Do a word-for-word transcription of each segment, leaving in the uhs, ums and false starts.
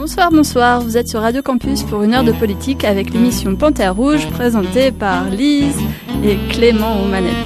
Bonsoir, bonsoir, vous êtes sur Radio Campus pour une heure de politique avec l'émission Panthère Rouge présentée par Lise et Clément aux manettes.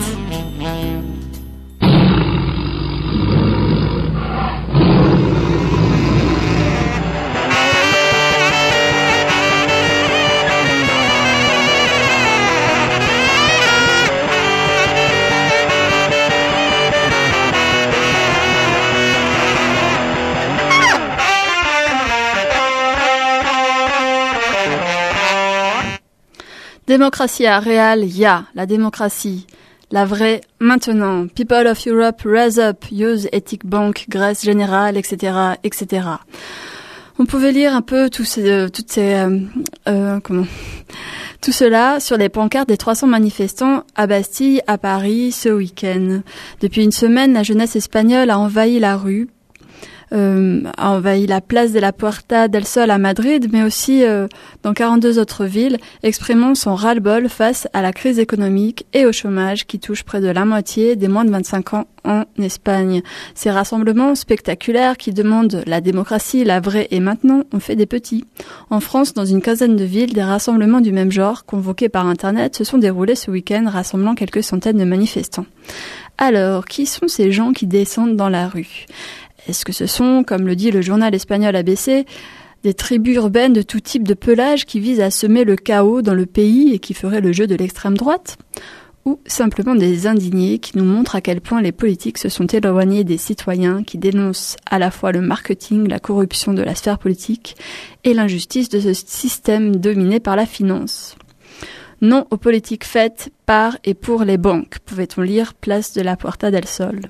Démocratie à Réal, ya, la démocratie. La vraie, maintenant. People of Europe, rise up, use Ethic Bank, Grèce générale, et cetera, et cetera. On pouvait lire un peu tous ces, euh, toutes ces, euh, euh, comment, tout cela sur les pancartes des trois cents manifestants à Bastille, à Paris, ce week-end. Depuis une semaine, la jeunesse espagnole a envahi la rue. Euh, a envahi la place de la Puerta del Sol à Madrid, mais aussi euh, dans quarante-deux autres villes, exprimant son ras-le-bol face à la crise économique et au chômage qui touche près de la moitié des moins de vingt-cinq ans en Espagne. Ces rassemblements spectaculaires qui demandent la démocratie, la vraie et maintenant, ont fait des petits. En France, dans une quinzaine de villes, des rassemblements du même genre, convoqués par Internet, se sont déroulés ce week-end, rassemblant quelques centaines de manifestants. Alors, qui sont ces gens qui descendent dans la rue ? Est-ce que ce sont, comme le dit le journal espagnol A B C, des tribus urbaines de tout type de pelage qui visent à semer le chaos dans le pays et qui feraient le jeu de l'extrême droite ? Ou simplement des indignés qui nous montrent à quel point les politiques se sont éloignés des citoyens, qui dénoncent à la fois le marketing, la corruption de la sphère politique et l'injustice de ce système dominé par la finance ? Non aux politiques faites par et pour les banques, pouvait-on lire place de la Puerta del Sol.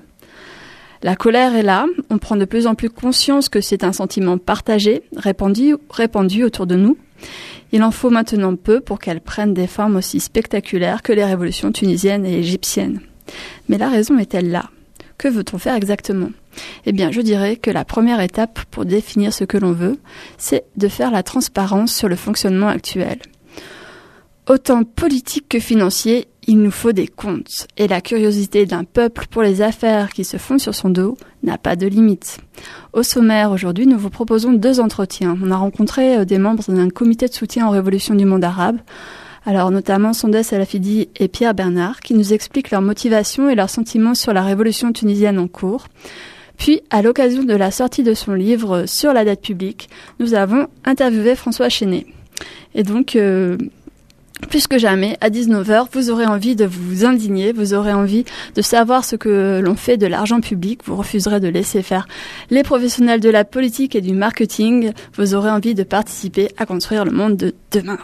La colère est là, on prend de plus en plus conscience que c'est un sentiment partagé, répandu, répandu autour de nous. Il en faut maintenant peu pour qu'elle prenne des formes aussi spectaculaires que les révolutions tunisiennes et égyptiennes. Mais la raison est-elle là ? Que veut-on faire exactement ? Eh bien, je dirais que la première étape pour définir ce que l'on veut, c'est de faire la transparence sur le fonctionnement actuel. Autant politique que financier, il nous faut des comptes. Et la curiosité d'un peuple pour les affaires qui se font sur son dos n'a pas de limite. Au sommaire, aujourd'hui, nous vous proposons deux entretiens. On a rencontré des membres d'un comité de soutien aux révolutions du monde arabe, alors notamment Sondeh Salafidi et Pierre Bernard, qui nous expliquent leur motivation et leurs sentiments sur la révolution tunisienne en cours. Puis, à l'occasion de la sortie de son livre sur la dette publique, nous avons interviewé François Chenet. Et donc... Euh, Plus que jamais, à dix-neuf heures, vous aurez envie de vous indigner, vous aurez envie de savoir ce que l'on fait de l'argent public, vous refuserez de laisser faire les professionnels de la politique et du marketing, vous aurez envie de participer à construire le monde de demain.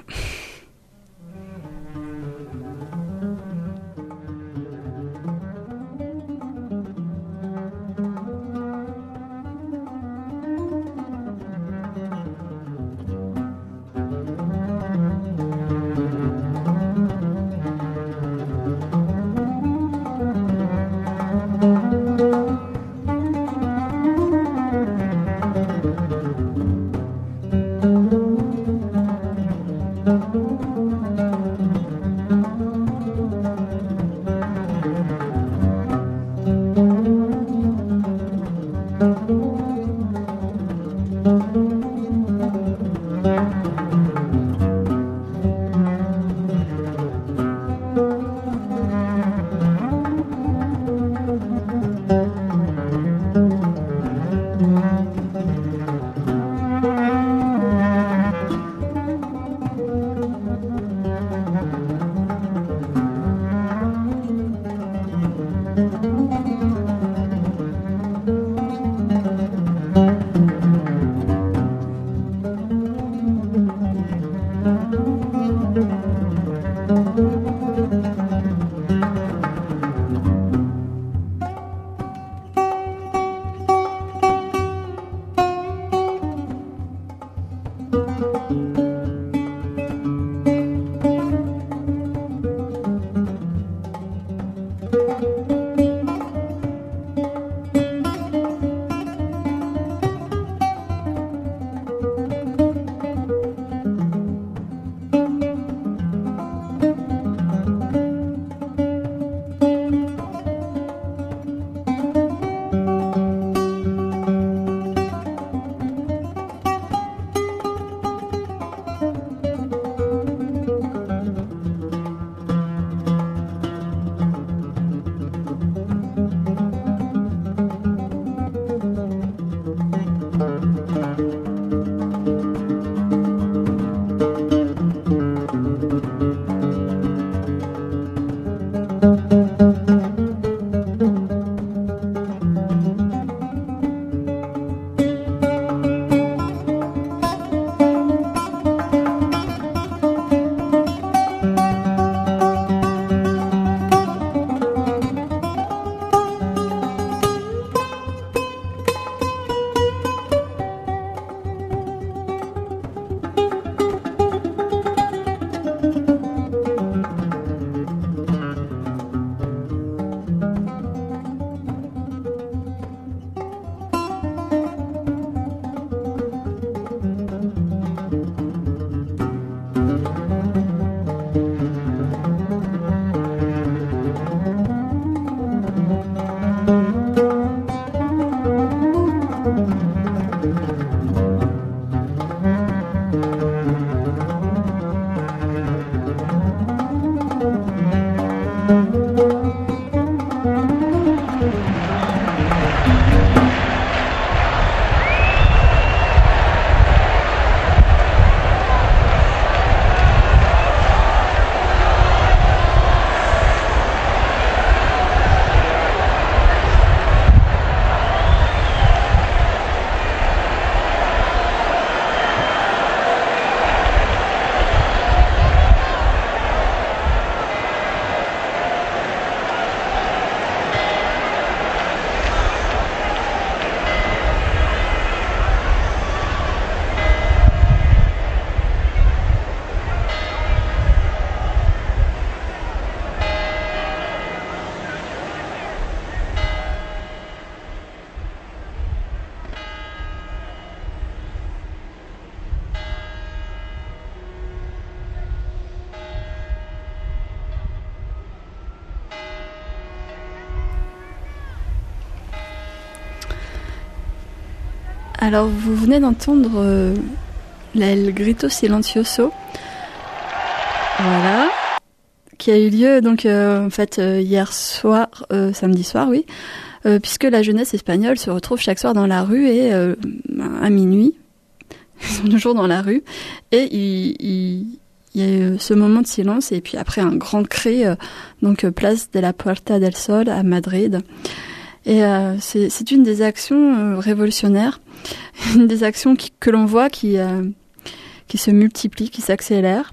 Alors, vous venez d'entendre euh, El Grito Silencioso, voilà, qui a eu lieu donc euh, en fait euh, hier soir, euh, samedi soir, oui, euh, puisque la jeunesse espagnole se retrouve chaque soir dans la rue et euh, à minuit, ils sont toujours dans la rue et il, il, il y a eu ce moment de silence et puis après un grand cri, euh, donc place de la Puerta del Sol à Madrid. Et euh, c'est, c'est une des actions euh, révolutionnaires, une des actions qui, que l'on voit qui, euh, qui se multiplient, qui s'accélèrent.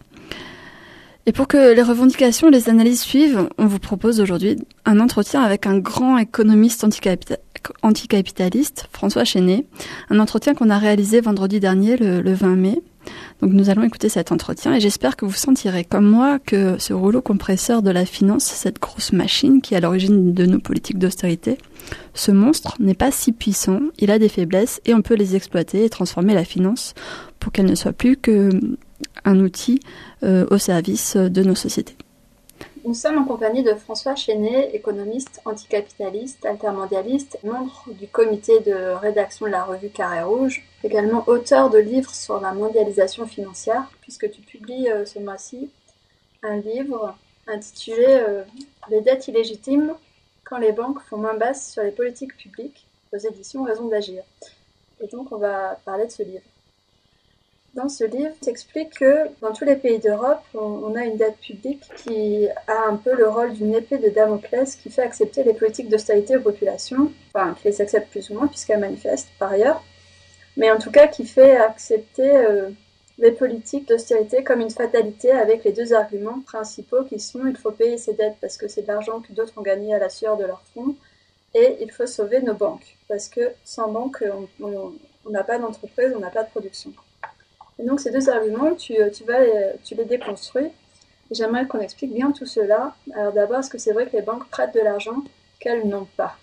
Et pour que les revendications et les analyses suivent, on vous propose aujourd'hui un entretien avec un grand économiste anticapita- anticapitaliste, François Chénet, un entretien qu'on a réalisé vendredi dernier, le, le vingt mai. Donc nous allons écouter cet entretien et j'espère que vous sentirez comme moi que ce rouleau compresseur de la finance, cette grosse machine qui est à l'origine de nos politiques d'austérité, ce monstre n'est pas si puissant, il a des faiblesses et on peut les exploiter et transformer la finance pour qu'elle ne soit plus qu'un outil euh, au service de nos sociétés. Nous sommes en compagnie de François Chénet, économiste anticapitaliste, altermondialiste, membre du comité de rédaction de la revue Carré Rouge, également auteur de livres sur la mondialisation financière, puisque tu publies euh, ce mois-ci un livre intitulé euh, « Les dettes illégitimes, quand les banques font main basse sur les politiques publiques » aux éditions Raison d'agir. Et donc on va parler de ce livre. Dans ce livre, tu expliques que dans tous les pays d'Europe, on, on a une dette publique qui a un peu le rôle d'une épée de Damoclès qui fait accepter les politiques d'austérité aux populations, enfin qui les accepte plus ou moins puisqu'elles manifestent par ailleurs, mais en tout cas qui fait accepter euh, les politiques d'austérité comme une fatalité avec les deux arguments principaux qui sont il faut payer ses dettes parce que c'est de l'argent que d'autres ont gagné à la sueur de leur front et il faut sauver nos banques parce que sans banque, on n'a pas d'entreprise, on n'a pas de production. Et donc ces deux arguments, tu, tu, vas les, tu les déconstruis. Et j'aimerais qu'on explique bien tout cela. Alors d'abord, est-ce que c'est vrai que les banques prêtent de l'argent qu'elles n'ont pas?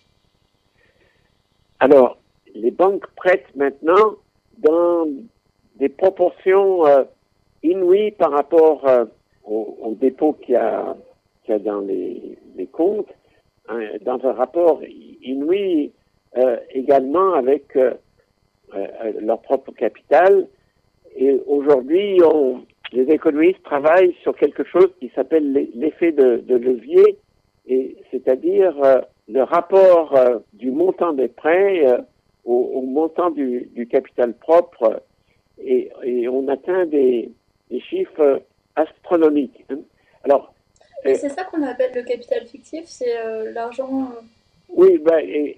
Alors, les banques prêtent maintenant dans des proportions euh, inouïes par rapport euh, au, au dépôt qu'il y a, qu'il y a dans les, les comptes, hein, dans un rapport inouï euh, également avec euh, euh, leur propre capital. Et aujourd'hui, on, les économistes travaillent sur quelque chose qui s'appelle l'effet de, de levier, et c'est-à-dire euh, le rapport euh, du montant des prêts euh, au, au montant du, du capital propre, et, et on atteint des, des chiffres astronomiques. Hein. Alors, et c'est ça qu'on appelle le capital fictif, c'est euh, l'argent. Euh... Oui, ben, et,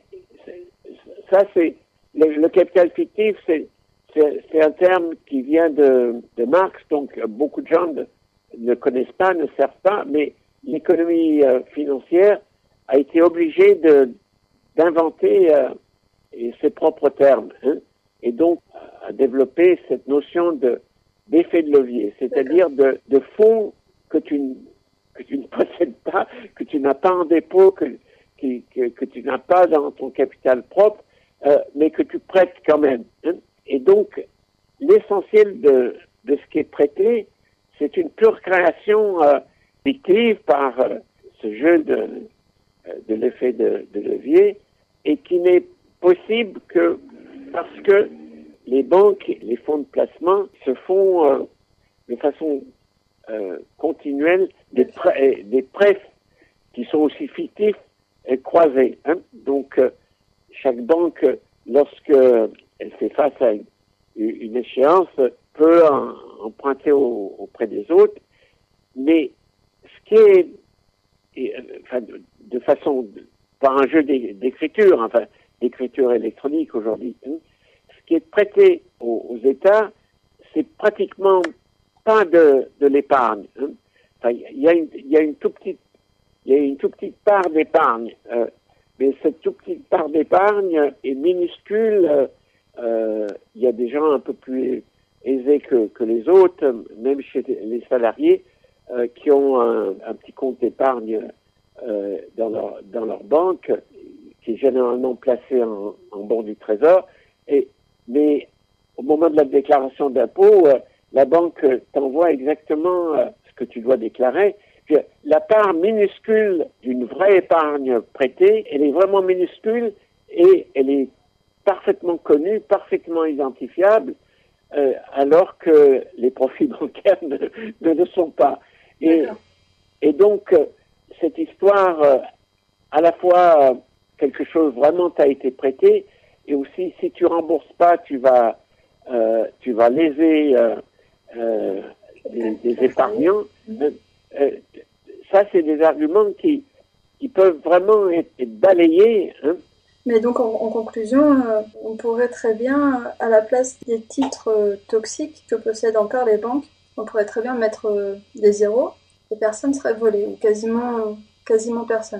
ça c'est le, le capital fictif, c'est C'est, c'est un terme qui vient de, de Marx, donc beaucoup de gens ne, ne connaissent pas, ne savent pas, mais l'économie euh, financière a été obligée de, d'inventer euh, ses propres termes, hein, et donc a développé cette notion de, d'effet de levier, c'est-à-dire de, de fonds que tu, que tu ne possèdes pas, que tu n'as pas en dépôt, que, que, que, que tu n'as pas dans ton capital propre, euh, mais que tu prêtes quand même, hein. Et donc, l'essentiel de, de ce qui est prêté, c'est une pure création euh, fictive par euh, ce jeu de, de l'effet de, de levier, et qui n'est possible que parce que les banques, les fonds de placement se font euh, de façon euh, continuelle des prêts, des prêts qui sont aussi fictifs et croisés. Hein. Donc, euh, chaque banque, lorsque elle fait face à une, une échéance, peut en, emprunter au, auprès des autres, mais ce qui est, et, enfin, de, de façon, de, par un jeu d'écriture, enfin, d'écriture électronique aujourd'hui, hein, ce qui est prêté aux, aux États, c'est pratiquement pas de, de l'épargne. Hein. Enfin, il y a une, il y a une tout petite, il y a une tout petite part d'épargne, euh, mais cette toute petite part d'épargne est minuscule. Euh, Euh, il y a des gens un peu plus aisés que, que les autres, même chez les salariés, euh, qui ont un, un petit compte d'épargne euh, dans leur dans leur banque, qui est généralement placé en, en bord du trésor. Et mais au moment de la déclaration d'impôt, euh, la banque t'envoie exactement euh, ce que tu dois déclarer. Puis, la part minuscule d'une vraie épargne prêtée, elle est vraiment minuscule et elle est parfaitement connus, parfaitement identifiables, euh, alors que les profils bancaires ne, ne le sont pas. Et, et donc, euh, cette histoire, euh, à la fois, euh, quelque chose vraiment t'a été prêté, et aussi, si tu rembourses pas, tu vas, euh, tu vas léser euh, euh, des, des épargnants. Euh, euh, ça, c'est des arguments qui, qui peuvent vraiment être, être balayés. Hein. Mais donc, en, en conclusion, euh, on pourrait très bien, à la place des titres euh, toxiques que possèdent encore les banques, on pourrait très bien mettre euh, des zéros et personne serait volé, ou quasiment, quasiment personne.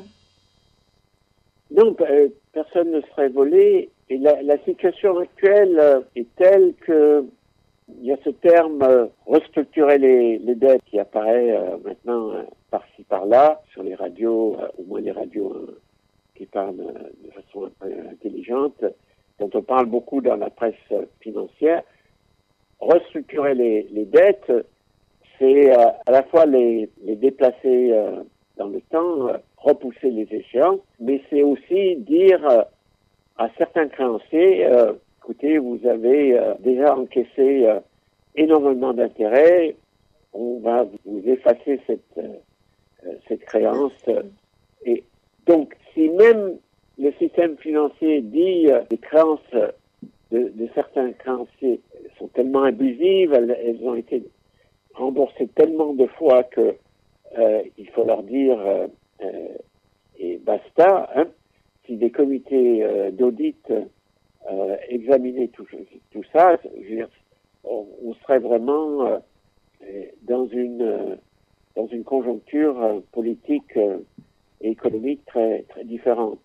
Non, euh, personne ne serait volé. Et la, la situation actuelle euh, est telle que il y a ce terme euh, restructurer les, les dettes qui apparaît euh, maintenant euh, par-ci par-là sur les radios, euh, au moins les radios euh, qui parlent euh, de façon un peu intelligente, dont on parle beaucoup dans la presse euh, financière. Restructurer les, les dettes, c'est euh, à la fois les, les déplacer euh, dans le temps, euh, repousser les échéances, mais c'est aussi dire euh, à certains créanciers, euh, écoutez, vous avez euh, déjà encaissé euh, énormément d'intérêts, on va vous effacer cette, euh, cette créance. Euh, et donc, si même le système financier dit euh, les créances euh, de, de certains créanciers sont tellement abusives, elles, elles ont été remboursées tellement de fois que euh, il faut leur dire euh, euh, et basta. Hein. Si des comités euh, d'audit euh, examinaient tout, tout ça, je veux dire, on, on serait vraiment euh, dans une euh, dans une conjoncture euh, politique euh, et économique très très différente.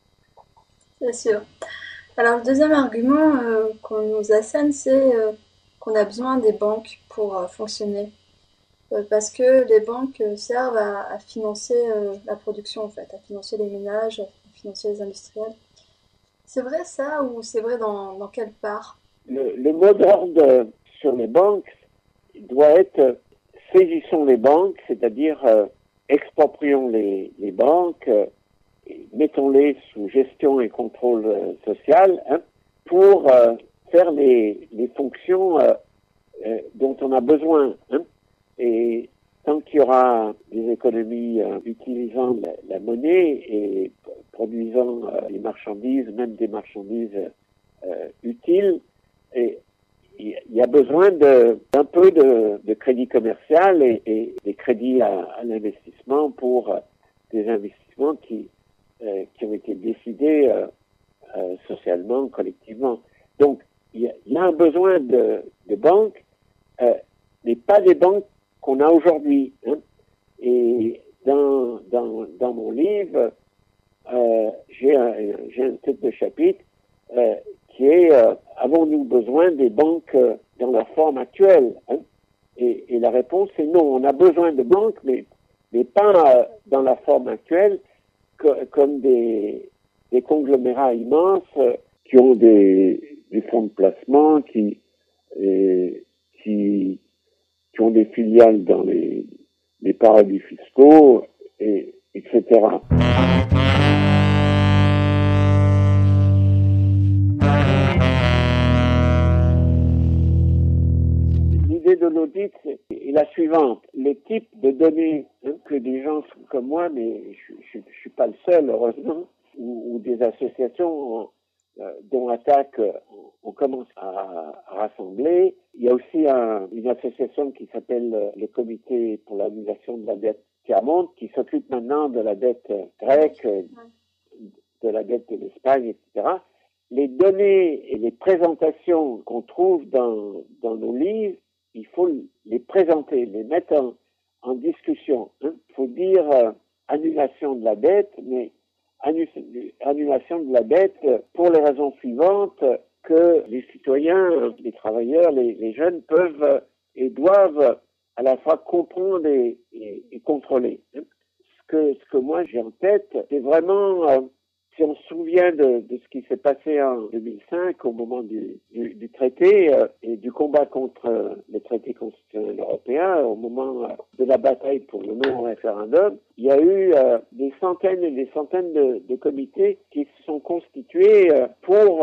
C'est sûr. Alors le deuxième argument euh, qu'on nous assène, c'est euh, qu'on a besoin des banques pour euh, fonctionner. Euh, parce que les banques euh, servent à, à financer euh, la production, en fait, à financer les ménages, à financer les industriels. C'est vrai ça, ou c'est vrai dans, dans quelle part? Le, le mot d'ordre sur les banques doit être euh, saisissons les banques, c'est-à-dire euh, exproprions les, les banques, euh, mettons-les sous gestion et contrôle euh, social, hein, pour euh, faire les, les fonctions euh, euh, dont on a besoin. Hein. Et tant qu'il y aura des économies euh, utilisant la, la monnaie et produisant euh, des marchandises, même des marchandises euh, utiles, et il y a besoin de, d'un peu de, de crédit commercial et, et des crédits à, à l'investissement pour euh, des investissements qui, euh, qui ont été décidés euh, euh, socialement, collectivement. Donc, il y a, il y a un besoin de, de banques, euh, mais pas des banques qu'on a aujourd'hui. Hein. Et dans, dans, dans mon livre, euh, j'ai un, j'ai un titre de chapitre euh, qui est euh, « Avons-nous besoin des banques euh, dans leur forme actuelle hein ?» et, et la réponse est non, on a besoin de banques, mais, mais pas euh, dans la forme actuelle, que, comme des, des conglomérats immenses euh, qui ont des, des fonds de placement, qui, et, qui qui ont des filiales dans les, les paradis fiscaux, et, etc. L'idée de l'audit est la suivante. Les types de données hein, que des gens comme moi, mais je ne suis pas le seul, heureusement, ou, ou des associations euh, dont attaque euh, on commence à, à rassembler. Il y a aussi un, une association qui s'appelle euh, le Comité pour l'annulation de la dette tiers-monde, qui s'occupe maintenant de la dette grecque, euh, de la dette de l'Espagne, et cetera. Les données et les présentations qu'on trouve dans, dans nos livres, il faut les présenter, les mettre en, en discussion. Hein. Il faut dire euh, annulation de la dette, mais annulation de la dette pour les raisons suivantes que les citoyens, les travailleurs, les, les jeunes peuvent et doivent à la fois comprendre et, et, et contrôler. Ce que, ce que moi j'ai en tête, c'est vraiment, euh, si on se souvient de, de ce qui s'est passé en deux mille cinq au moment du, du, du traité euh, et du combat contre euh, le traité constitutionnel européen, au moment euh, de la bataille pour le non-référendum, il y a eu euh, des centaines et des centaines de, de comités qui se sont constitués euh, pour euh,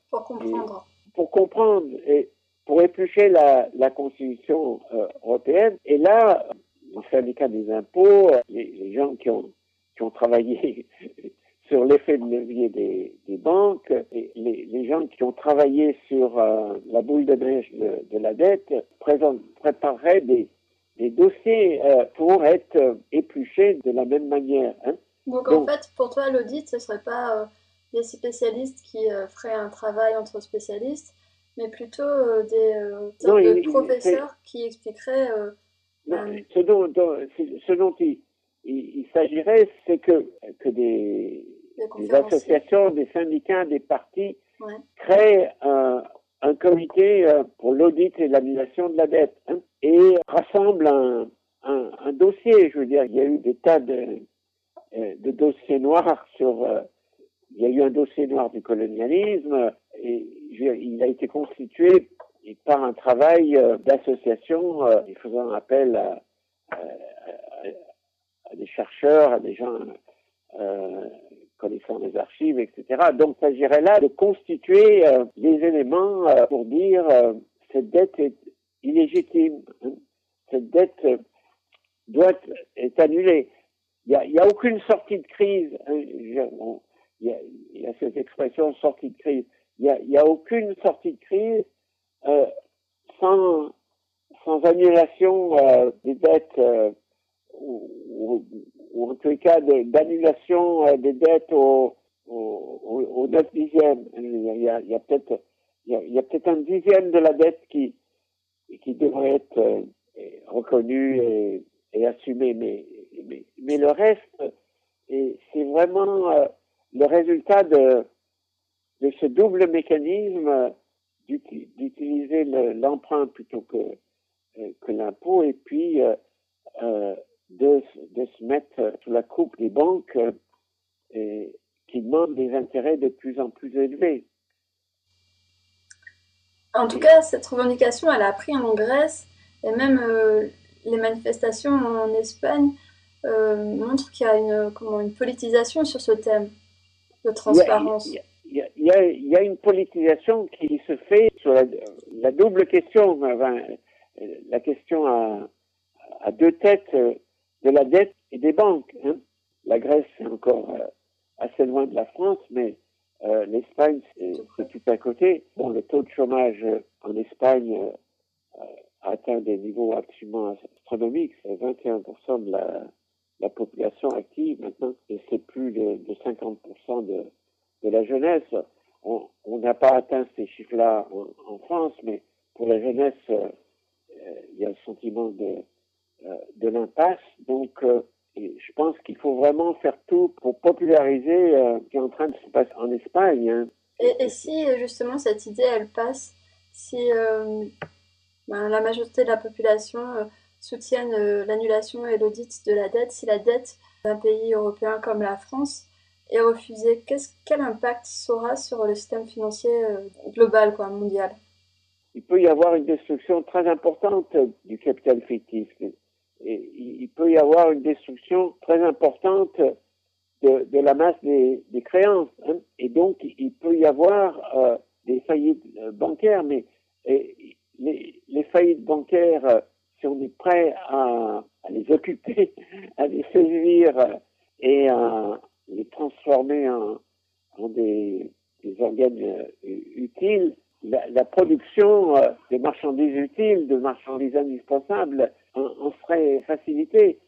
Pour comprendre. Et pour comprendre et pour éplucher la, la Constitution euh, européenne. Et là, le syndicat des impôts, les, les gens qui ont, qui ont travaillé sur l'effet de levier des, des banques, et les, les gens qui ont travaillé sur euh, la boule de neige de, de la dette, présent, prépareraient des, des dossiers euh, pour être euh, épluchés de la même manière. Hein. Donc, Donc en fait, pour toi, l'audit, ce ne serait pas euh, des spécialistes qui euh, feraient un travail entre spécialistes, mais plutôt euh, des euh, non, de il, professeurs il, qui expliqueraient... Euh, non, un... ce, dont, dont, ce dont il, il, il s'agirait, c'est que, que des, des associations, des syndicats, des partis ouais. créent un, un comité euh, pour l'audit et l'annulation de la dette hein, et rassemblent un, un, un dossier. Je veux dire, il y a eu des tas de, de dossiers noirs sur... Euh, il y a eu un dossier noir du colonialisme et il a été constitué par un travail euh, d'association euh, faisant appel à, à, à, à des chercheurs, à des gens euh, connaissant les archives, et cetera. Donc, il s'agirait là de constituer euh, des éléments euh, pour dire euh, cette dette est illégitime, hein. Cette dette euh, doit être est annulée. Il y a, il y a aucune sortie de crise. Hein. Je, on, il, y a, il y a cette expression sortie de crise. Il y a, il y a aucune sortie de crise euh, sans sans annulation euh, des dettes euh, ou, ou, ou en tous les cas de, d'annulation euh, des dettes au au, au, au neuf dixième. Il y a, il y a peut-être il y a, il y a peut-être un dixième de la dette qui qui devrait être euh, reconnue et, et assumée, mais mais mais le reste, et c'est vraiment euh, le résultat de de ce double mécanisme d'utiliser le, l'emprunt plutôt que que l'impôt et puis euh, euh, de de se mettre sous la coupe des banques euh, et, qui demandent des intérêts de plus en plus élevés. En tout cas, cette revendication, elle a pris en Grèce et même euh, les manifestations en Espagne euh, montrent qu'il y a une comment une politisation sur ce thème de transparence. Il y a, il y a, il y a, il y a une politisation qui se fait sur la, la double question, enfin, la question à, à deux têtes de la dette et des banques. Hein. La Grèce, c'est encore euh, assez loin de la France, mais euh, l'Espagne, c'est, c'est tout à côté. Bon, le taux de chômage en Espagne euh, a atteint des niveaux absolument astronomiques. C'est vingt et un pour cent de la, la population active maintenant, et c'est plus de, de cinquante pour cent de, de la jeunesse. On on n'a pas atteint ces chiffres-là en, en France, mais pour la jeunesse, euh, il y a le sentiment de, euh, de l'impasse. Donc, euh, et je pense qu'il faut vraiment faire tout pour populariser euh, ce qui est en train de se passer en Espagne. Hein. Et, et si justement cette idée, elle passe, si euh, ben, la majorité de la population euh, soutiennent euh, l'annulation et l'audit de la dette, si la dette d'un pays européen comme la France est refusée, qu'est-ce, quel impact ça aura sur le système financier euh, global, quoi, mondial? Il peut y avoir une destruction très importante du capital fictif. Et il peut y avoir une destruction très importante de, de la masse des, des créances. Hein. Et donc, il peut y avoir euh, des faillites bancaires, mais et, les, les faillites bancaires, euh, si on est prêt à, à les occuper, à les saisir euh, et à les transformer en, en des, des organes euh, utiles, la, la production euh, de marchandises utiles, de marchandises indispensables, en, en serait facilitée.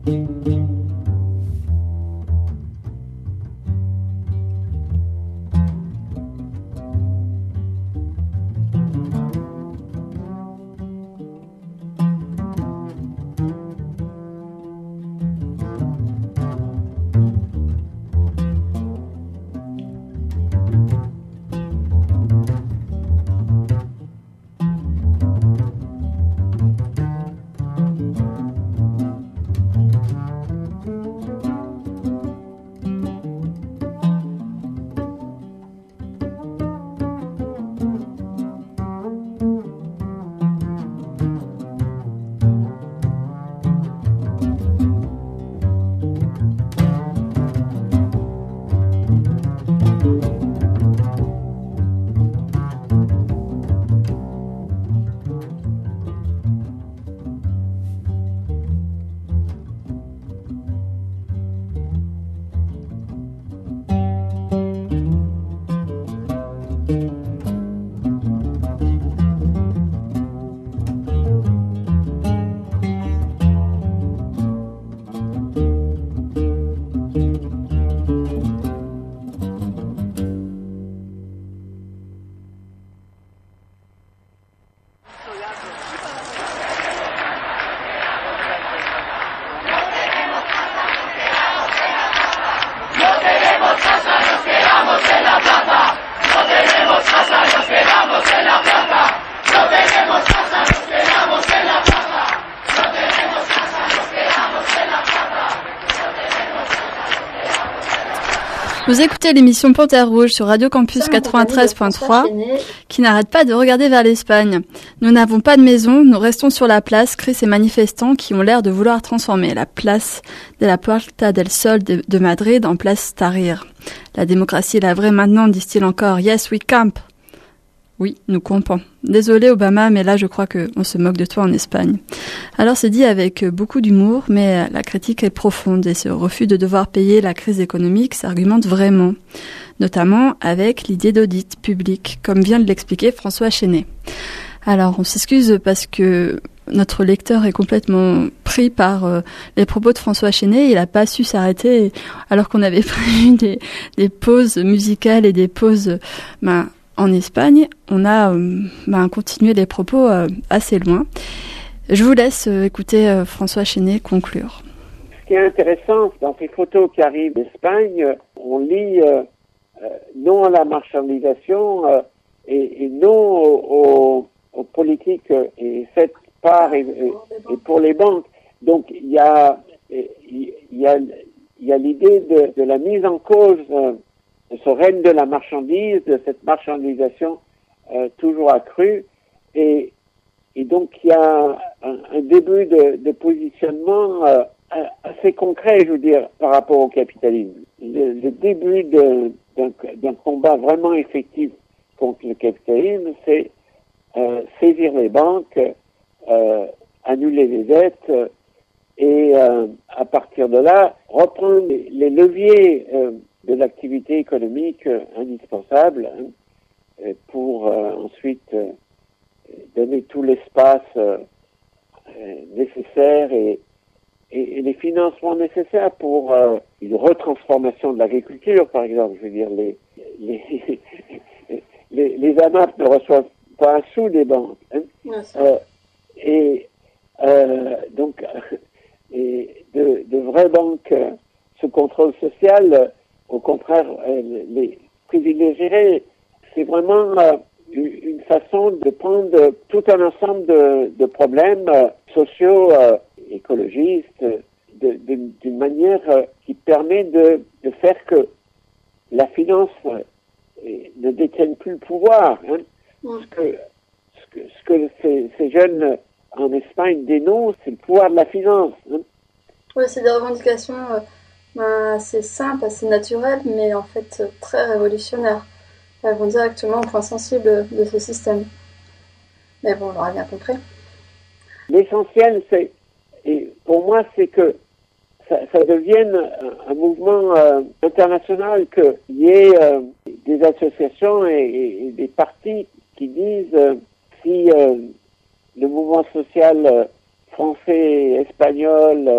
Vous écoutez l'émission Panthère Rouge sur Radio Campus quatre-vingt-treize point trois qui n'arrête pas de regarder vers l'Espagne. Nous n'avons pas de maison, nous restons sur la place, crient ces manifestants qui ont l'air de vouloir transformer la place de la Puerta del Sol de, de Madrid en place Tahrir. La démocratie est la vraie maintenant, disent-ils encore. Yes, we camp. Oui, nous campons. Désolé Obama, mais là je crois qu'on se moque de toi en Espagne. Alors c'est dit avec beaucoup d'humour, mais la critique est profonde et ce refus de devoir payer la crise économique s'argumente vraiment, notamment avec l'idée d'audit public, comme vient de l'expliquer François Chenet. Alors on s'excuse parce que notre lecteur est complètement pris par euh, les propos de François Chenet. Il n'a pas su s'arrêter alors qu'on avait prévu des, des pauses musicales et des pauses... Ben, en Espagne, on a euh, ben, continué les propos euh, assez loin. Je vous laisse euh, écouter euh, François Chenet conclure. Ce qui est intéressant dans ces photos qui arrivent d'Espagne, on lit euh, euh, non à la marchandisation euh, et, et non aux, aux politiques et faites par et, et, et pour les banques. Donc il y a il y a il y a l'idée de, de la mise en cause euh, de ce règne de la marchandise, de cette marchandisation euh, toujours accrue, et, et donc il y a un, un début de, de positionnement euh, assez concret, je veux dire, par rapport au capitalisme. Le, le début de, d'un, d'un combat vraiment effectif contre le capitalisme, c'est euh, saisir les banques, euh, annuler les dettes, et euh, à partir de là, reprendre les, les leviers euh, de l'activité économique euh, indispensable hein, pour euh, ensuite euh, donner tout l'espace euh, nécessaire et, et, et les financements nécessaires pour euh, une retransformation de l'agriculture, par exemple. Je veux dire, les les, les, les A M A P ne reçoivent pas un sou des banques. Hein. Euh, et euh, donc, et de, de vraies banques euh, sous contrôle social, euh, au contraire, euh, les privilégierait. C'est vraiment euh, une façon de prendre tout un ensemble de, de problèmes euh, sociaux, euh, écologistes, de, de, d'une manière euh, qui permet de, de faire que la finance euh, ne détienne plus le pouvoir. Hein. Mm. Ce que, ce que, ce que ces, ces jeunes en Espagne dénoncent, c'est le pouvoir de la finance. Hein. Oui, c'est des revendications... Euh... assez simple, assez naturel, mais en fait très révolutionnaire. Elles vont directement au point sensible de ce système. Mais bon, on l'aura bien compris. L'essentiel, c'est, et pour moi, c'est que ça, ça devienne un, un mouvement euh, international, qu'il y ait euh, des associations et, et, et des partis qui disent euh, si euh, le mouvement social euh, français, espagnol, euh,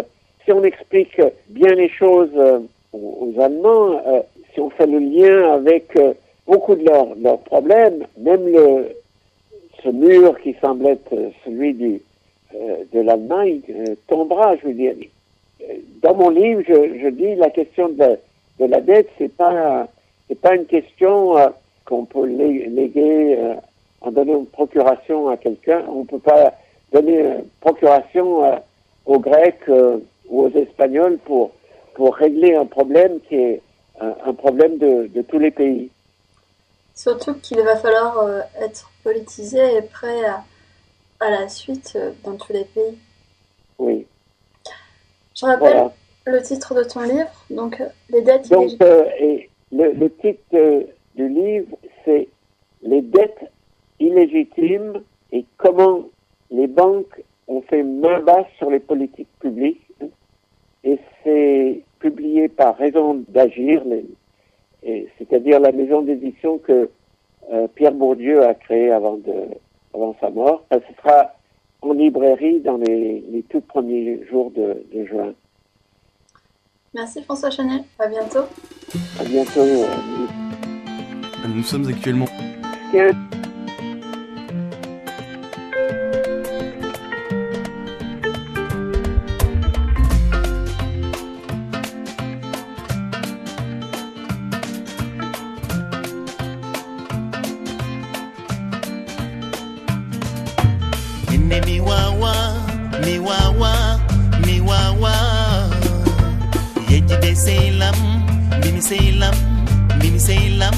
si on explique bien les choses euh, aux, aux Allemands, euh, si on fait le lien avec euh, beaucoup de leurs leurs problèmes, même le, ce mur qui semble être celui du, euh, de l'Allemagne euh, tombera, je veux dire. Dans mon livre, je, je dis la question de la, de la dette, c'est pas c'est pas une question euh, qu'on peut lé- léguer euh, en donnant une procuration à quelqu'un. On peut pas donner une procuration euh, aux Grecs euh, ou aux Espagnols pour pour régler un problème qui est un, un problème de, de tous les pays. Surtout qu'il va falloir euh, être politisé et prêt à, à la suite euh, dans tous les pays. Oui. Je rappelle Voilà. le titre de ton livre, donc euh, les dettes Donc, illégitimes. euh, et le, le titre euh, du livre, c'est Les dettes illégitimes et comment les banques ont fait main basse sur les politiques publiques. Et c'est publié par Raison d'Agir, les- et c'est-à-dire la maison d'édition que euh, Pierre Bourdieu a créée avant, de, avant sa mort. Ça, ce sera en librairie dans les, les tout premiers jours de, de juin. Merci François Chenet, à bientôt. À bientôt. euh, Nous sommes actuellement Tiens. Inne miwawa, miwawa, miwawa. Yejide seilam, bimi seilam, bimi seilam.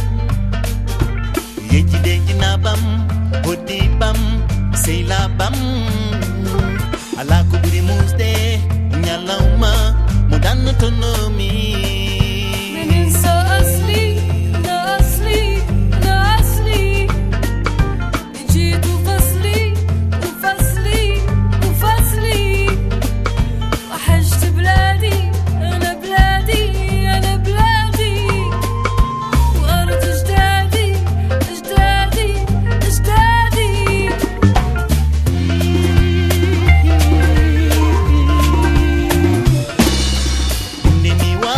Yejide jinabam, hodibam, seilabam. Ala kuburi musde, nyalauma, mudan autonomy. ننسى أصلي أنا أصلي أنا أصلي جيت وفصلي وفصلي وفصلي وحجت بلادي أنا بلادي أنا بلادي وأرض أجدادي أجدادي أجدادي Inne miwawa.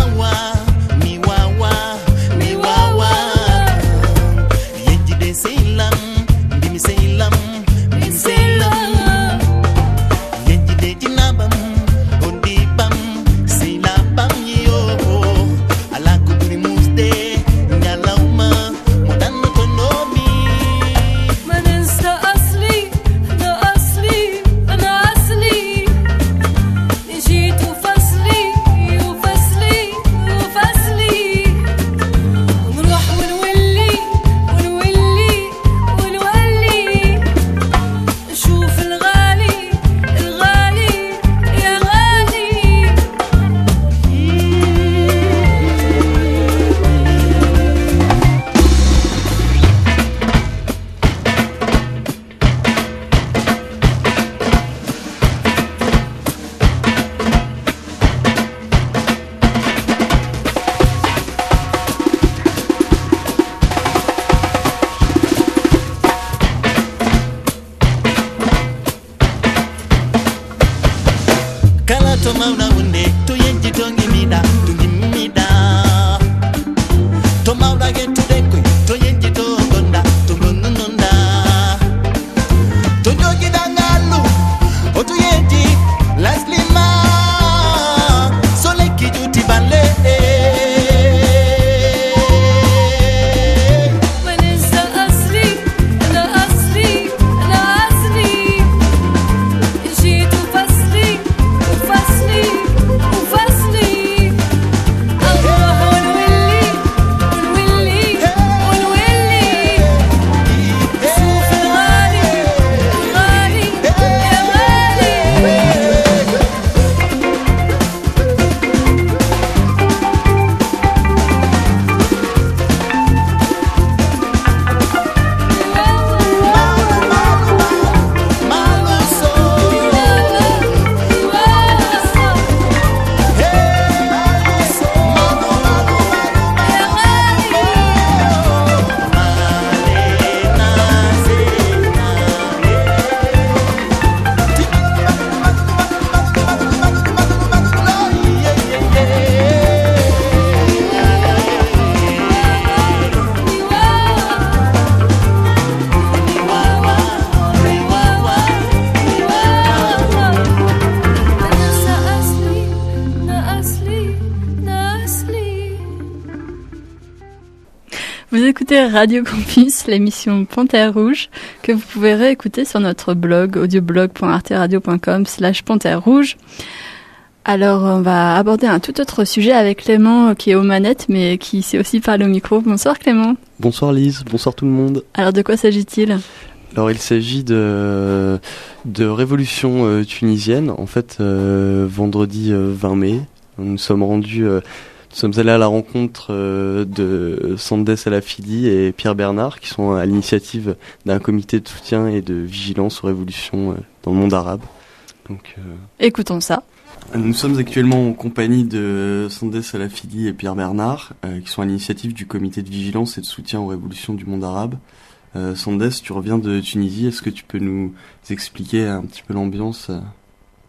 nasli, nasli. Vous écoutez Radio Campus, l'émission Panthère Rouge, que vous pouvez réécouter sur notre blog audioblog point arteradio point com slash panthère rouge. Alors, on va aborder un tout autre sujet avec Clément, qui est aux manettes, mais qui sait aussi parler au micro. Bonsoir Clément. Bonsoir Lise, bonsoir tout le monde. Alors, de quoi s'agit-il ? Alors il s'agit de, de révolution euh, tunisienne. En fait, euh, vendredi euh, vingt mai, nous sommes rendus, euh, nous sommes allés à la rencontre euh, de Sandes Alafili et Pierre Bernard, qui sont à l'initiative d'un comité de soutien et de vigilance aux révolutions euh, dans le monde arabe. Donc, euh, écoutons ça. Nous sommes actuellement en compagnie de Sandes Alafili et Pierre Bernard, euh, qui sont à l'initiative du comité de vigilance et de soutien aux révolutions du monde arabe. Euh, Sandes, tu reviens de Tunisie, est-ce que tu peux nous expliquer un petit peu l'ambiance euh, tunisienne ?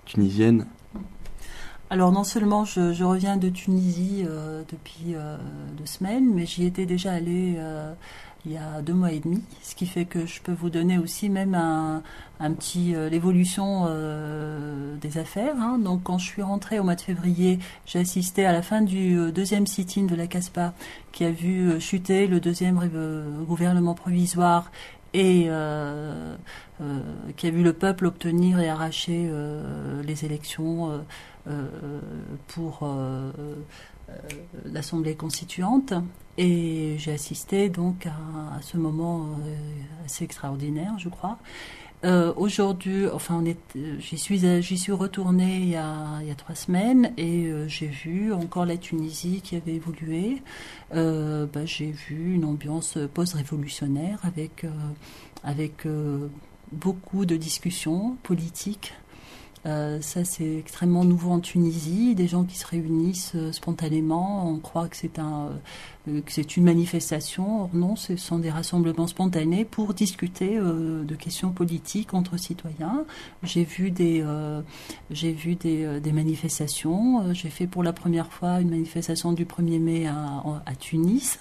Alors non seulement je, je reviens de Tunisie euh, depuis euh, deux semaines, mais j'y étais déjà allée euh, il y a deux mois et demi, ce qui fait que je peux vous donner aussi même un, un petit euh, l'évolution euh, des affaires. Hein. Donc quand je suis rentrée au mois de février, j'ai assisté à la fin du euh, deuxième sit-in de la CASPA, qui a vu euh, chuter le deuxième euh, gouvernement provisoire et euh, euh, qui a vu le peuple obtenir et arracher euh, les élections euh, euh, pour euh, euh, l'Assemblée constituante. Et j'ai assisté donc à, à ce moment euh, assez extraordinaire, je crois. Euh, aujourd'hui, enfin, on est, j'y suis, j'y suis retournée il y a, il y a trois semaines et euh, j'ai vu encore la Tunisie qui avait évolué. Euh, bah, j'ai vu une ambiance post-révolutionnaire avec, euh, avec euh, beaucoup de discussions politiques. Euh, ça, c'est extrêmement nouveau en Tunisie. Des gens qui se réunissent euh, spontanément. On croit que c'est un, euh, que c'est une manifestation. Or non, ce sont des rassemblements spontanés pour discuter euh, de questions politiques entre citoyens. J'ai vu des, euh, j'ai vu des, euh, des manifestations. Euh, j'ai fait pour la première fois une manifestation du premier mai à, à Tunis.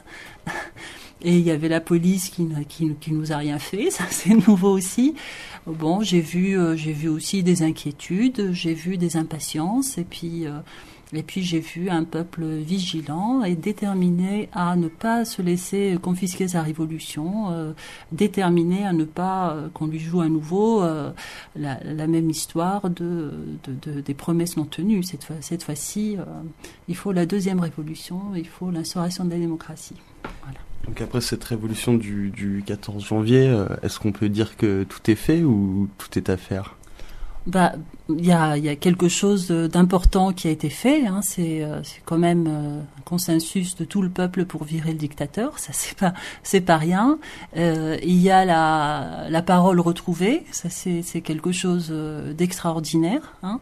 Et il y avait la police qui, qui, qui nous a rien fait. Ça, c'est nouveau aussi. Bon, j'ai vu, euh, j'ai vu aussi des inquiétudes, j'ai vu des impatiences, et puis, euh, et puis j'ai vu un peuple vigilant et déterminé à ne pas se laisser confisquer sa révolution, euh, déterminé à ne pas euh, qu'on lui joue à nouveau euh, la, la même histoire de, de, de des promesses non tenues. Cette fois, cette fois-ci, euh, il faut la deuxième révolution, il faut l'instauration de la démocratie. Voilà. Donc après cette révolution du, du quatorze janvier, euh, est-ce qu'on peut dire que tout est fait ou tout est à faire ? Bah, il y a, y a quelque chose d'important qui a été fait. Hein. C'est, euh, c'est quand même euh, un consensus de tout le peuple pour virer le dictateur. Ça, c'est pas, c'est pas rien. Euh, il y a la, la parole retrouvée. Ça, c'est, c'est quelque chose d'extraordinaire. Hein.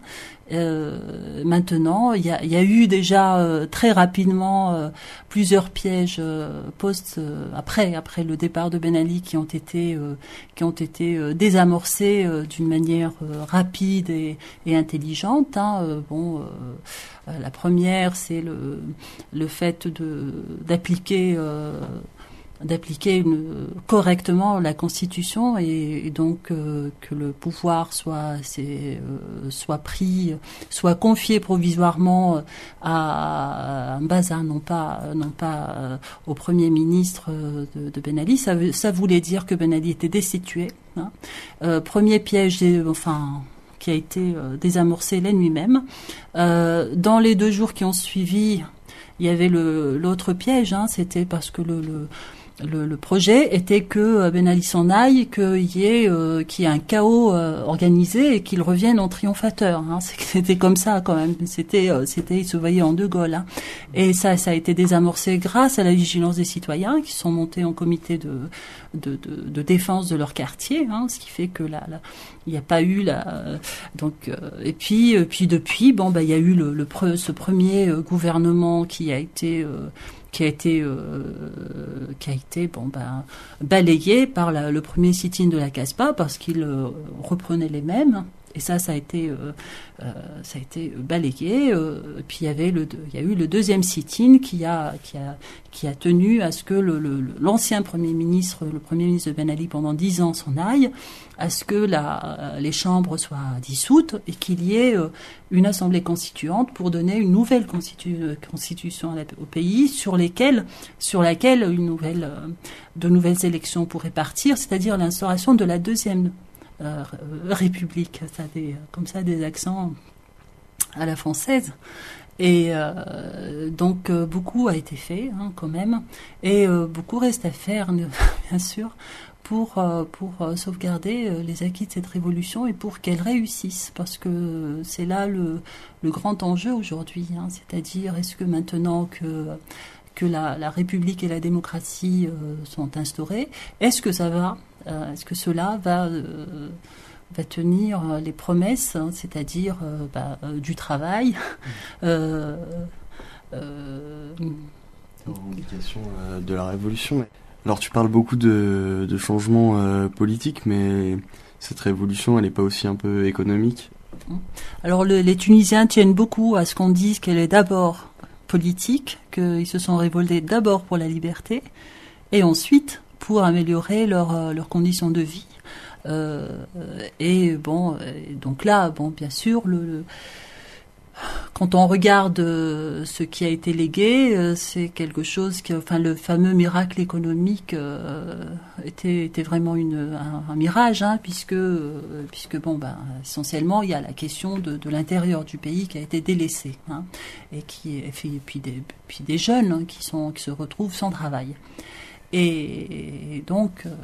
Euh, maintenant, il y a, y a eu déjà euh, très rapidement euh, plusieurs pièges euh, post euh, après après le départ de Ben Ali qui ont été euh, qui ont été euh, désamorcés euh, d'une manière euh, rapide et, et intelligente. Hein. Euh, bon, euh, la première, c'est le le fait de d'appliquer euh, d'appliquer une, correctement la Constitution et, et donc euh, que le pouvoir soit c'est, euh, soit pris, soit confié provisoirement à, à un bazar, non pas non pas euh, au Premier ministre de, de Ben Ali. Ça, ça voulait dire que Ben Ali était destitué. Hein. Euh, premier piège, enfin qui a été euh, désamorcé la nuit même. Euh, dans les deux jours qui ont suivi, il y avait le l'autre piège. Hein, c'était parce que le, le Le, le projet était que Ben Ali s'en aille, qu'il y ait, euh, qu'il y ait un chaos euh, organisé et qu'il revienne en triomphateur. Hein. C'était comme ça quand même. C'était, euh, c'était, il se voyait en De Gaulle. Hein. Et ça, ça a été désamorcé grâce à la vigilance des citoyens qui sont montés en comité de de, de, de défense de leur quartier. Hein, ce qui fait que là, là il n'y a pas eu la. Euh, donc euh, et puis, euh, puis depuis, bon, bah, il y a eu le, le pre, ce premier euh, gouvernement qui a été euh, qui a été euh, qui a été bon ben balayé par la, le premier sit-in de la CASPA parce qu'il euh, reprenait les mêmes Et ça, ça a été, euh, euh, ça a été balayé. Euh, et puis il y avait le, il y a eu le deuxième sit-in qui a, qui a, qui a tenu à ce que le, le, l'ancien premier ministre, le premier ministre de Ben Ali pendant dix ans s'en aille, à ce que la, les chambres soient dissoutes et qu'il y ait euh, une assemblée constituante pour donner une nouvelle constitu- constitution au pays sur lesquelles, sur laquelle une nouvelle, euh, de nouvelles élections pourraient partir, c'est-à-dire l'instauration de la deuxième Euh, République, ça des, comme ça des accents à la française. Et euh, donc euh, beaucoup a été fait hein, quand même, et euh, beaucoup reste à faire bien sûr pour euh, pour euh, sauvegarder euh, les acquis de cette révolution et pour qu'elle réussisse, parce que c'est là le le grand enjeu aujourd'hui, hein, c'est-à-dire est-ce que maintenant que que la, la République et la démocratie euh, sont instaurées, est-ce que ça va Euh, est-ce que cela va, euh, va tenir les promesses, hein, c'est-à-dire euh, bah, euh, du travail euh, euh, revendication euh, de la révolution. Alors tu parles beaucoup de, de changements euh, politiques, mais cette révolution, elle n'est pas aussi un peu économique? Alors le, les Tunisiens tiennent beaucoup à ce qu'on dise qu'elle est d'abord politique, qu'ils se sont révoltés d'abord pour la liberté, et ensuite pour améliorer leurs leurs conditions de vie. Euh, et bon, donc là, bon, bien sûr, le, le quand on regarde ce qui a été légué, c'est quelque chose que, enfin, le fameux miracle économique euh, était, était vraiment une, un, un mirage, hein, puisque, euh, puisque bon, ben, essentiellement, il y a la question de, de l'intérieur du pays qui a été délaissé, hein, et qui, et puis des, puis des jeunes hein, qui sont, qui se retrouvent sans travail. Et donc, euh,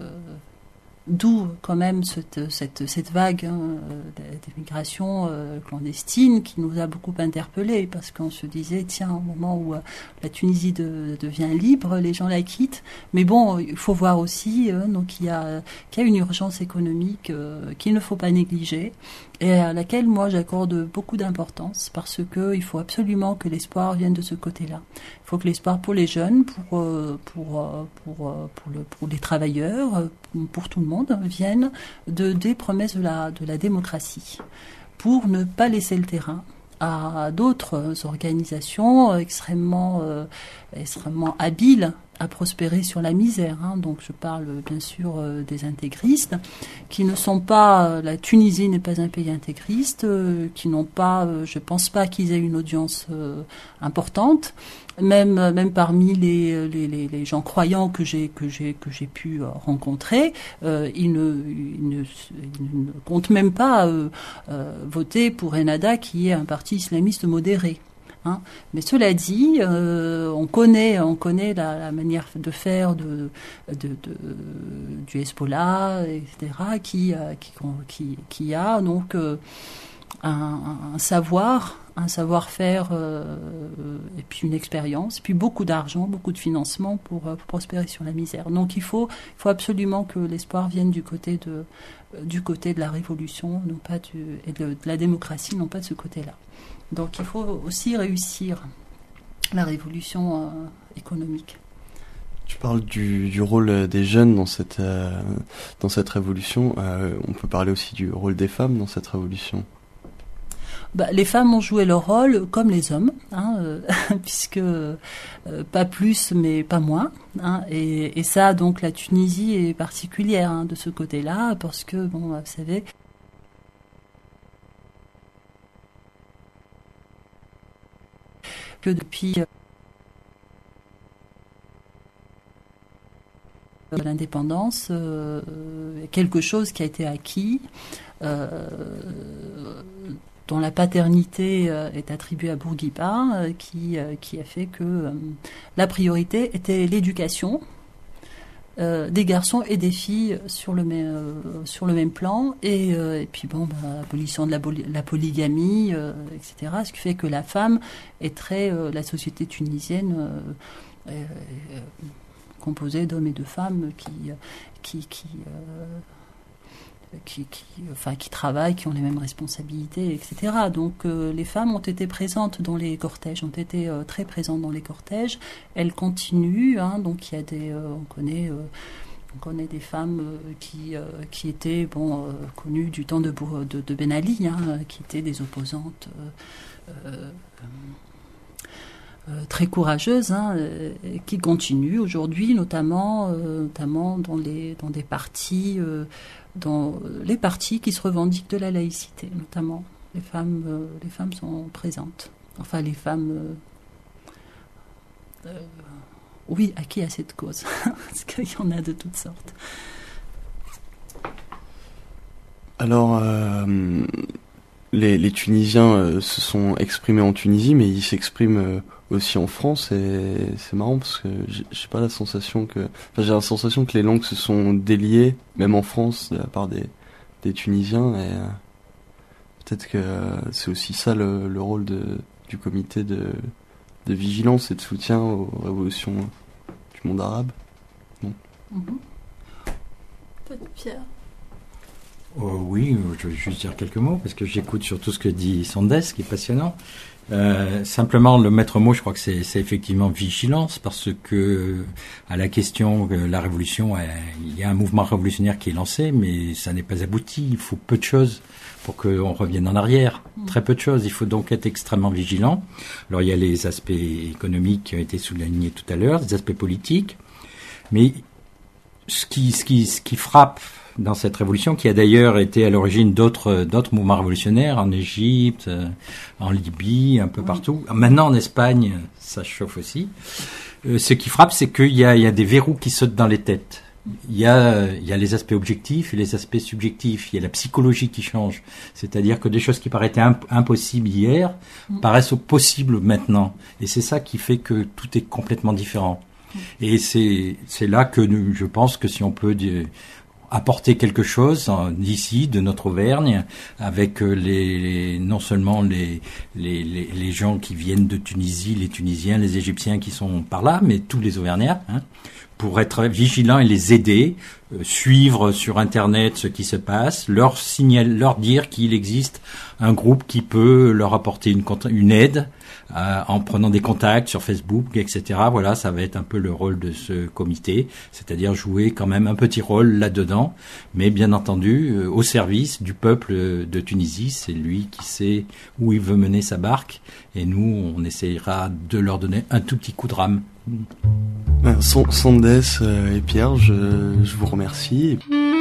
d'où quand même cette, cette, cette vague hein, d'immigration euh, clandestine qui nous a beaucoup interpellés, parce qu'on se disait, tiens, au moment où euh, la Tunisie de, devient libre, les gens la quittent. Mais bon, il faut voir aussi euh, donc il y a, qu'il y a une urgence économique euh, qu'il ne faut pas négliger, et à laquelle moi j'accorde beaucoup d'importance, parce que il faut absolument que l'espoir vienne de ce côté-là. Il faut que l'espoir pour les jeunes, pour euh, pour pour pour, le, pour les travailleurs, pour tout le monde, vienne de des promesses de la de la démocratie, pour ne pas laisser le terrain à d'autres organisations extrêmement euh, extrêmement habiles à prospérer sur la misère, hein. Donc je parle bien sûr euh, des intégristes, qui ne sont pas, euh, la Tunisie n'est pas un pays intégriste, euh, qui n'ont pas, euh, je pense pas qu'ils aient une audience euh, importante, même même parmi les, les les les gens croyants que j'ai que j'ai que j'ai pu euh, rencontrer, euh, ils ne ils ne, ils ne comptent même pas euh, euh, voter pour Ennahda, qui est un parti islamiste modéré. Hein. Mais cela dit, euh, on connaît, on connaît la, la manière de faire de, de, de du Hezbollah, et cetera, qui qui qui, qui a donc euh, un, un savoir, un savoir-faire euh, et puis une expérience, puis beaucoup d'argent, beaucoup de financement pour, pour prospérer sur la misère. Donc il faut, il faut absolument que l'espoir vienne du côté de du côté de la révolution, non pas du, et de, de la démocratie, non pas de ce côté-là. Donc il faut aussi réussir la révolution euh, économique. Tu parles du, du rôle des jeunes dans cette, euh, dans cette révolution. Euh, on peut parler aussi du rôle des femmes dans cette révolution. Bah, les femmes ont joué leur rôle comme les hommes, hein, euh, puisque euh, pas plus mais pas moins. Hein, et, et ça, donc la Tunisie est particulière hein, de ce côté-là, parce que, bon, vous savez... que depuis euh, l'indépendance, euh, quelque chose qui a été acquis, euh, dont la paternité euh, est attribuée à Bourguiba, euh, qui, euh, qui a fait que euh, la priorité était l'éducation euh, des garçons et des filles sur le même, euh, sur le même plan, et, euh, et puis bon, bah, l'abolition de la, la polygamie, euh, et cetera. Ce qui fait que la femme est très, euh, la société tunisienne euh, est, est composée d'hommes et de femmes qui, qui, qui euh, Qui, qui, enfin, qui travaillent, qui ont les mêmes responsabilités, et cetera. Donc euh, les femmes ont été présentes dans les cortèges, ont été euh, très présentes dans les cortèges. Elles continuent, hein, donc il y a des, euh, on connaît, euh, On connaît des femmes euh, qui, euh, qui étaient bon, euh, connues du temps de, de, de Ben Ali, hein, qui étaient des opposantes euh, euh, euh, très courageuses, hein, euh, qui continuent aujourd'hui, notamment, euh, notamment dans, les, dans des partis, euh, dans les partis qui se revendiquent de la laïcité, notamment. Les femmes, euh, les femmes sont présentes. Enfin, les femmes... Euh, euh, oui, acquis à cette cause, parce qu'il y en a de toutes sortes. Alors, euh, les, les Tunisiens euh, se sont exprimés en Tunisie, mais ils s'expriment euh, aussi en France, et c'est marrant parce que j'ai, j'ai pas la sensation que... Enfin, j'ai la sensation que les langues se sont déliées, même en France, de la part des, des Tunisiens, et euh, peut-être que euh, c'est aussi ça le, le rôle de, du comité de... de vigilance et de soutien aux révolutions du monde arabe. Non. Mm-hmm. Pierre. Oh, oui, je vais juste dire quelques mots, parce que j'écoute surtout ce que dit Sandes, qui est passionnant. Euh, simplement, le maître mot, je crois que c'est, c'est effectivement vigilance, parce que à la question que la révolution, il y a un mouvement révolutionnaire qui est lancé, mais ça n'est pas abouti. Il faut peu de choses pour qu'on revienne en arrière. Mmh. Très peu de choses. Il faut donc être extrêmement vigilant. Alors, il y a les aspects économiques qui ont été soulignés tout à l'heure, les aspects politiques, mais ce qui, ce qui, ce qui frappe dans cette révolution, qui a d'ailleurs été à l'origine d'autres, d'autres mouvements révolutionnaires en Égypte, en Libye, un peu partout. Maintenant, en Espagne, ça chauffe aussi. Euh, ce qui frappe, c'est qu'il y a, il y a des verrous qui sautent dans les têtes. Il y a, il y a les aspects objectifs et les aspects subjectifs. Il y a la psychologie qui change. C'est-à-dire que des choses qui paraissaient imp- impossibles hier mmh. paraissent possibles maintenant. Et c'est ça qui fait que tout est complètement différent. Mmh. Et c'est, c'est là que nous, je pense que si on peut dire, apporter quelque chose d'ici, de notre Auvergne, avec les, les non seulement les, les, les, les gens qui viennent de Tunisie, les Tunisiens, les Égyptiens qui sont par là, mais tous les Auvergnats, hein, pour être vigilants et les aider, euh, suivre sur Internet ce qui se passe, leur signaler, leur dire qu'il existe un groupe qui peut leur apporter une, une aide, Euh, en prenant des contacts sur Facebook, et cetera. Voilà, ça va être un peu le rôle de ce comité, c'est-à-dire jouer quand même un petit rôle là-dedans, mais bien entendu euh, au service du peuple de Tunisie. C'est lui qui sait où il veut mener sa barque, et nous, on essayera de leur donner un tout petit coup de rame. Sandes et Pierre, je, je vous remercie.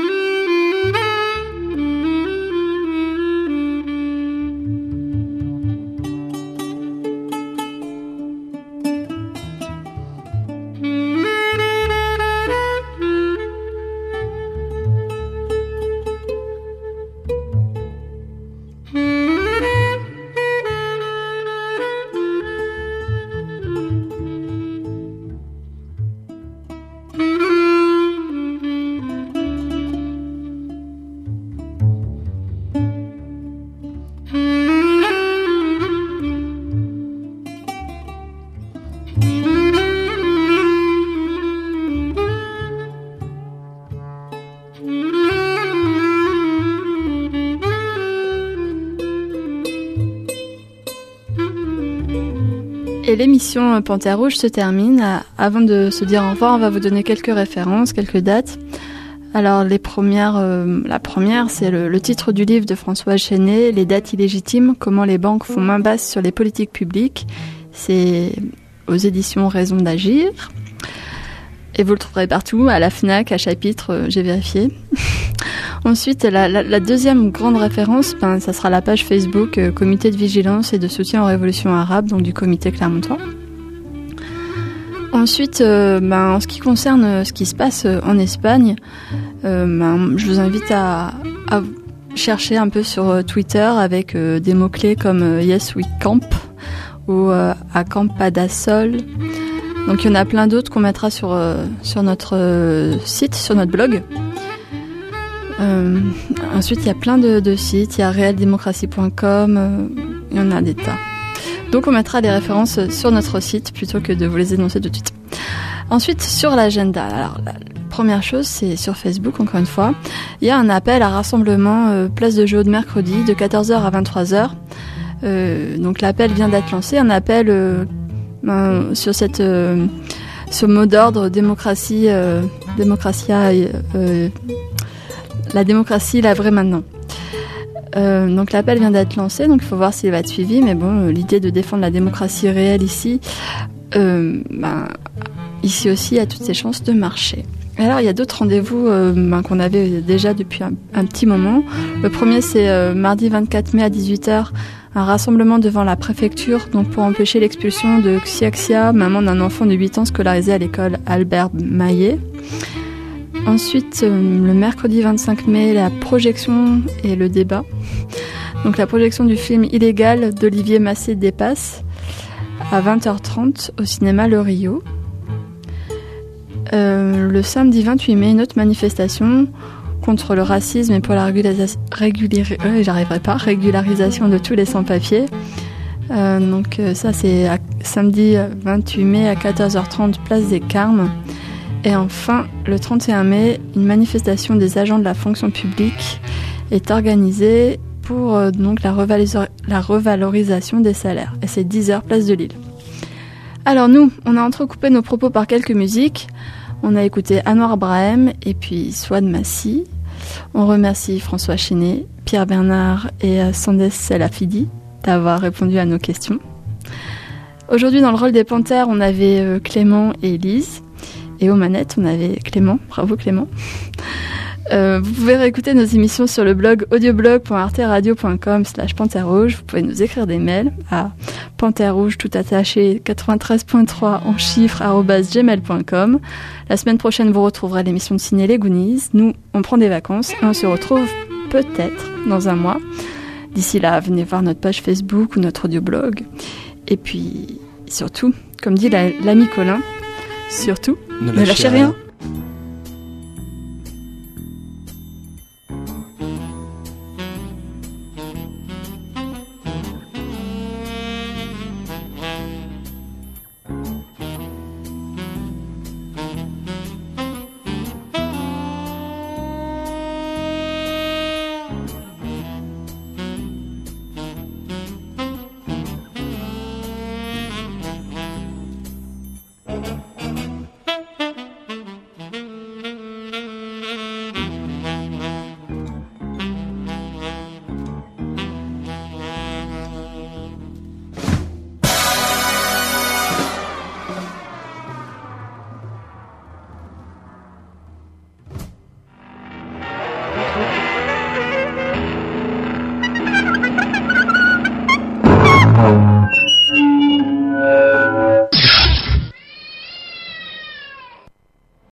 Et l'émission Panthère Rouge se termine. Avant de se dire au revoir, on va vous donner quelques références, quelques dates. Alors les premières, euh, la première, c'est le, le titre du livre de François Chenet, Les dettes illégitimes, comment les banques font main basse sur les politiques publiques. C'est aux éditions Raison d'agir. Et vous le trouverez partout, à la FNAC, à Chapitre, euh, j'ai vérifié. Ensuite, la, la, la deuxième grande référence, ben, ça sera la page Facebook euh, Comité de vigilance et de soutien aux révolutions arabes, donc du comité clermontois. Ensuite, euh, ben, en ce qui concerne euh, ce qui se passe euh, en Espagne, euh, ben, je vous invite à, à chercher un peu sur euh, Twitter avec euh, des mots-clés comme euh, Yes We Camp ou euh, Acampada Sol. Donc il y en a plein d'autres qu'on mettra sur, euh, sur notre euh, site, sur notre blog. Euh, ensuite, il y a plein de, de sites, il y a réelle démocratie point com, euh, il y en a des tas. Donc on mettra les références sur notre site plutôt que de vous les énoncer tout de suite. Ensuite, sur l'agenda, alors la première chose, c'est sur Facebook, encore une fois, il y a un appel à rassemblement euh, place de Jaude mercredi de quatorze heures à vingt-trois heures. Euh, donc l'appel vient d'être lancé, un appel euh, ben, sur cette, euh, ce mot d'ordre démocratie, euh, Democratia, euh, la démocratie, la vraie maintenant. Euh, donc l'appel vient d'être lancé, donc il faut voir s'il va être suivi, mais bon, l'idée de défendre la démocratie réelle ici, euh, ben, ici aussi, a toutes ses chances de marcher. Alors il y a d'autres rendez-vous euh, ben, qu'on avait déjà depuis un, un petit moment. Le premier, c'est euh, mardi vingt-quatre mai à dix-huit heures, un rassemblement devant la préfecture, donc pour empêcher l'expulsion de Xiaxia, maman d'un enfant de huit ans scolarisé à l'école Albert Maillet. Ensuite, euh, le mercredi vingt-cinq mai, la projection et le débat. Donc la projection du film Illégal d'Olivier Massé-Despaces à vingt heures trente au cinéma Le Rio. Euh, le samedi vingt-huit mai, une autre manifestation contre le racisme et pour la régulisa- régulari- euh, j'arriverai pas, régularisation de tous les sans-papiers. Euh, donc euh, ça c'est à, samedi vingt-huit mai à quatorze heures trente, place des Carmes. Et enfin, le trente et un mai, une manifestation des agents de la fonction publique est organisée pour euh, donc la, revalisa- la revalorisation des salaires. Et c'est dix heures, place de Lille. Alors nous, on a entrecoupé nos propos par quelques musiques. On a écouté Anwar Brahim et puis Souad Massi. On remercie François Chenet, Pierre Bernard et Sandes Selafidi d'avoir répondu à nos questions. Aujourd'hui, dans le rôle des Panthères, on avait euh, Clément et Lise. Et aux manettes, on avait Clément. Bravo Clément. Euh, vous pouvez réécouter nos émissions sur le blog audioblog point arteradio point com slash panthère rouge. Vous pouvez nous écrire des mails à panthère rouge tout attaché quatre-vingt-treize point trois en chiffres arobase gmail point com. La semaine prochaine, vous retrouverez l'émission de ciné Les Goonies. Nous, on prend des vacances et on se retrouve peut-être dans un mois. D'ici là, venez voir notre page Facebook ou notre audioblog. Et puis, surtout, comme dit la, l'ami Colin, surtout, ne lâchez rien.